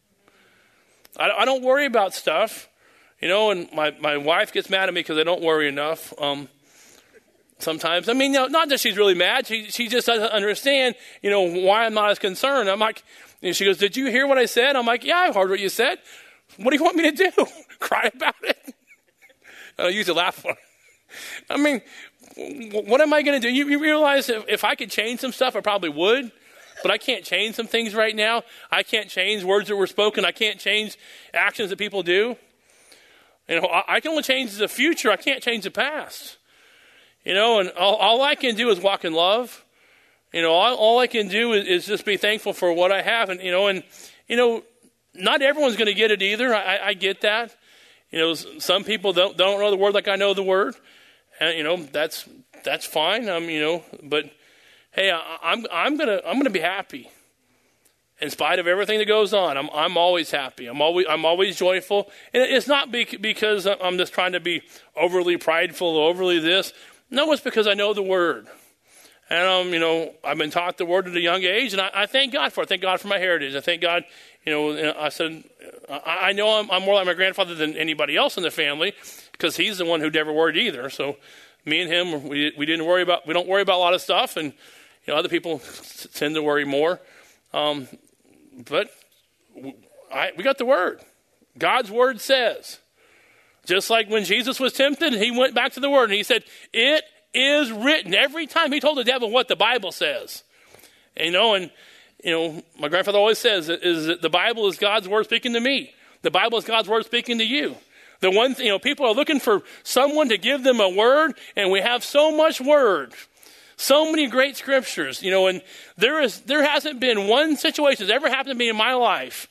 S1: I don't worry about stuff. And my wife gets mad at me because I don't worry enough. Sometimes, I mean, not that she's really mad. She just doesn't understand, why I'm not as concerned. I'm like, she goes, did you hear what I said? I'm like, yeah, I heard what you said. What do you want me to do? Cry about it? I usually laugh. I mean, what am I going to do? You realize if I could change some stuff, I probably would. But I can't change some things right now. I can't change words that were spoken. I can't change actions that people do. I can only change the future. I can't change the past. And all I can do is walk in love. All I can do is just be thankful for what I have. And not everyone's going to get it either. I get that. Some people don't know the word like I know the word. And, that's fine. But hey, I'm going to be happy. In spite of everything that goes on, I'm always happy. I'm always joyful. And it's not because I'm just trying to be overly prideful or overly this. No, it's because I know the word. And, I've been taught the word at a young age, and I thank God for it. I thank God for my heritage. I thank God, I said, I know I'm more like my grandfather than anybody else in the family because he's the one who never worried either. So me and him, we don't worry about a lot of stuff, and, other people tend to worry more. But we got the word. God's word says. Just like when Jesus was tempted, he went back to the word and he said, it is written. Every time he told the devil what the Bible says. My grandfather always says is that the Bible is God's word speaking to me. The Bible is God's word speaking to you. The one thing, people are looking for someone to give them a word, and we have so much word. So many great scriptures, and there hasn't been one situation that's ever happened to me in my life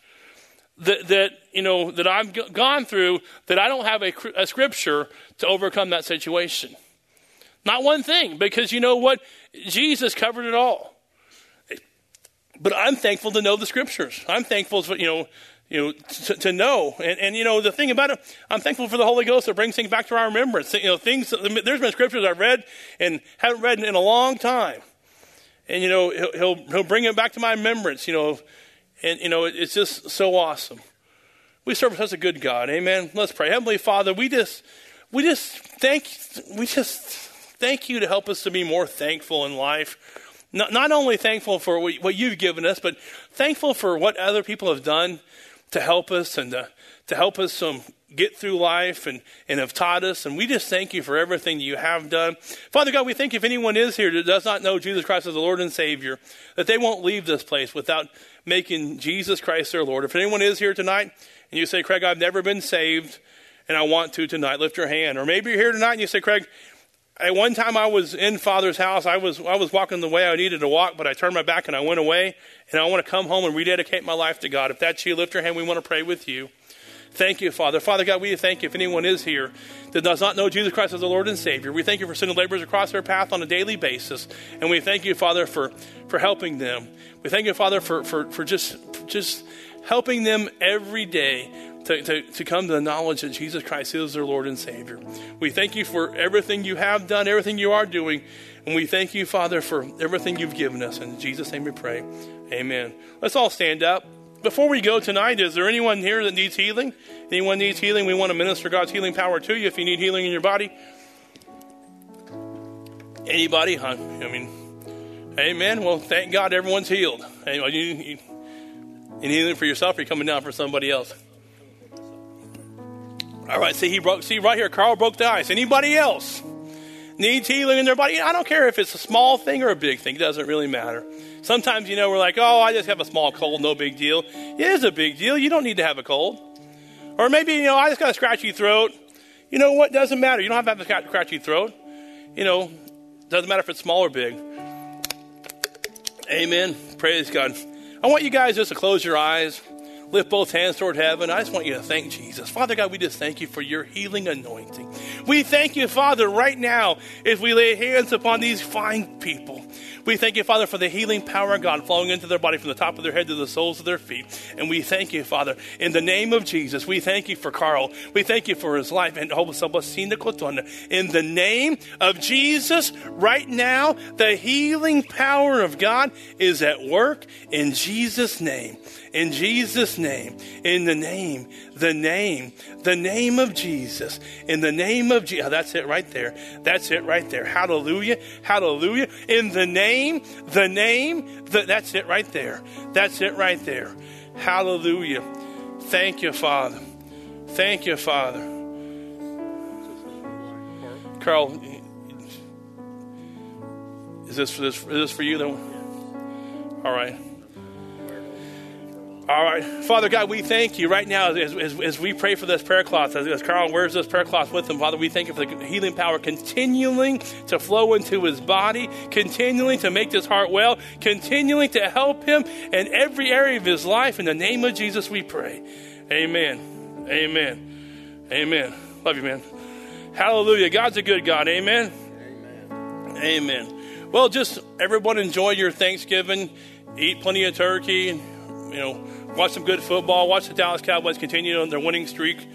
S1: that I've gone through that I don't have a scripture to overcome that situation. Not one thing, because you know what? Jesus covered it all. But I'm thankful to know the scriptures. I'm thankful, to know. And the thing about it, I'm thankful for the Holy Ghost that brings things back to our remembrance. There's been scriptures I've read and haven't read in a long time. And, he'll bring it back to my remembrance, it's just so awesome. We serve such a good God. Amen. Let's pray. Heavenly Father, we just thank you to help us to be more thankful in life. Not only thankful for what you've given us, but thankful for what other people have done to help us and to help us get through life and have taught us. And we just thank you for everything you have done. Father God, we think if anyone is here that does not know Jesus Christ as the Lord and Savior, that they won't leave this place without making Jesus Christ their Lord. If anyone is here tonight and you say, Craig, I've never been saved and I want to tonight, lift your hand. Or maybe you're here tonight and you say, Craig, at one time I was in Father's house. I was walking the way I needed to walk, but I turned my back and I went away. And I want to come home and rededicate my life to God. If that's you, lift your hand. We want to pray with you. Thank you, Father. Father God, we thank you if anyone is here that does not know Jesus Christ as the Lord and Savior. We thank you for sending laborers across their path on a daily basis. And we thank you, Father, for helping them. We thank you, Father, for just helping them every day to come to the knowledge that Jesus Christ is their Lord and Savior. We thank you for everything you have done, everything you are doing. And we thank you, Father, for everything you've given us. In Jesus' name we pray. Amen. Let's all stand up. Before we go tonight, is there anyone here that needs healing? Anyone needs healing? We want to minister God's healing power to you if you need healing in your body. Anybody? Amen. Well, thank God everyone's healed. Anyway, you need healing for yourself, or are you coming down for somebody else? All right, see right here, Carl broke the ice. Anybody else needs healing in their body? I don't care if it's a small thing or a big thing. It doesn't really matter. Sometimes, we're like, oh, I just have a small cold, no big deal. It is a big deal. You don't need to have a cold. Or maybe, I just got a scratchy throat. You know what? Doesn't matter. You don't have to have a scratchy throat. Doesn't matter if it's small or big. Amen. Praise God. I want you guys just to close your eyes. Lift both hands toward heaven. I just want you to thank Jesus. Father God, we just thank you for your healing anointing. We thank you, Father, right now as we lay hands upon these fine people. We thank you, Father, for the healing power of God flowing into their body from the top of their head to the soles of their feet. And we thank you, Father, in the name of Jesus. We thank you for Carl. We thank you for his life. And in the name of Jesus, right now, the healing power of God is at work in Jesus' name. In Jesus' name, in the name of Jesus, in the name of Jesus. That's it right there. That's it right there. Hallelujah. Hallelujah. In the name, that's it right there. That's it right there. Hallelujah. Thank you, Father. Thank you, Father. Carl, is this for you though? All right. All right. Father God, we thank you right now as we pray for this prayer cloth, as Carl wears this prayer cloth with him. Father, we thank you for the healing power continuing to flow into his body, continuing to make this heart well, continuing to help him in every area of his life. In the name of Jesus, we pray. Amen. Amen. Amen. Love you, man. Hallelujah. God's a good God. Amen. Amen. Amen. Well, just everyone enjoy your Thanksgiving. Eat plenty of turkey. Watch some good football. Watch the Dallas Cowboys continue on their winning streak.
S2: 2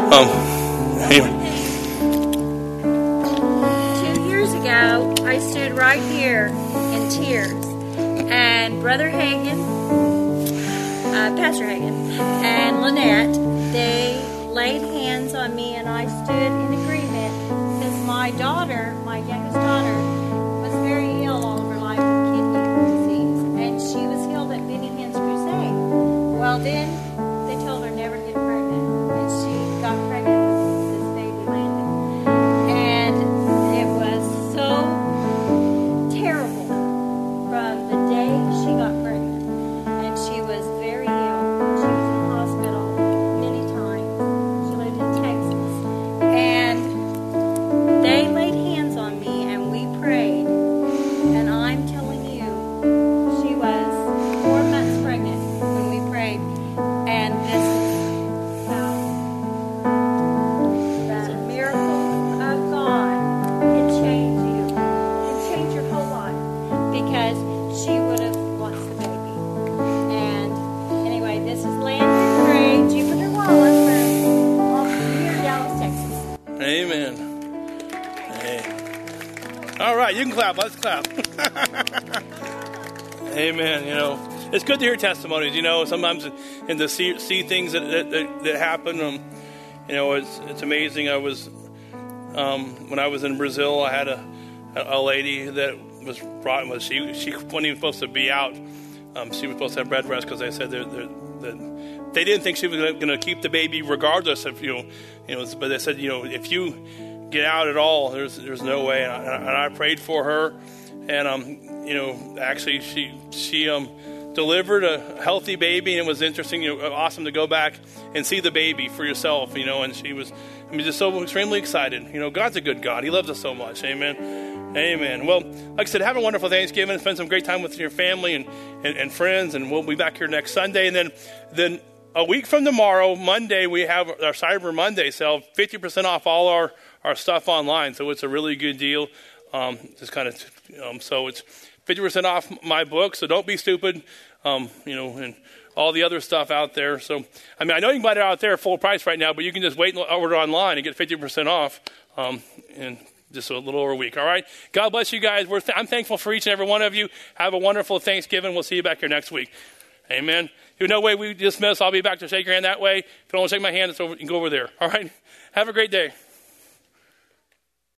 S2: years ago, I stood right here in tears, and Brother Hagin, Pastor Hagin, and Lynette, they laid hands on me, and I stood in agreement because my daughter, my youngest daughter, was very ill all of her life with kidney disease, and she was healed at Benny Hinn's crusade. Well, then they told her never to get pregnant, and she got pregnant with this baby Landon, and it was so terrible from the day she got pregnant, and she was very ill. She was in the hospital many
S1: You can clap. Let's clap. Amen. You know, it's good to hear testimonies. You know, sometimes and to see things that happen. You know, it's amazing. I was when I was in Brazil, I had a lady that was brought. She wasn't even supposed to be out. She was supposed to have bed rest because they said that they didn't think she was going to keep the baby regardless of you know. But they said, you know, if you get out at all, there's no way. And I prayed for her, and you know, actually she delivered a healthy baby, and it was interesting, you know, awesome to go back and see the baby for yourself, you know. And she was, just so extremely excited. You know, God's a good God. He loves us so much. Amen. Amen. Well, like I said, have a wonderful Thanksgiving. Spend some great time with your family and friends, and we'll be back here next Sunday. And then a week from tomorrow, Monday, we have our Cyber Monday sale, 50% off all our stuff online. So it's a really good deal. Just kind of, so it's 50% off my book. So don't be stupid, you know, and all the other stuff out there. So, I mean, I know you can buy it out there full price right now, but you can just wait and order online and get 50% off, in just a little over a week. All right. God bless you guys. I'm thankful for each and every one of you. Have a wonderful Thanksgiving. We'll see you back here next week. Amen. If no way we dismiss, I'll be back to shake your hand that way. If you don't want to shake my hand, it's over, you can go over there. All right. Have a great day.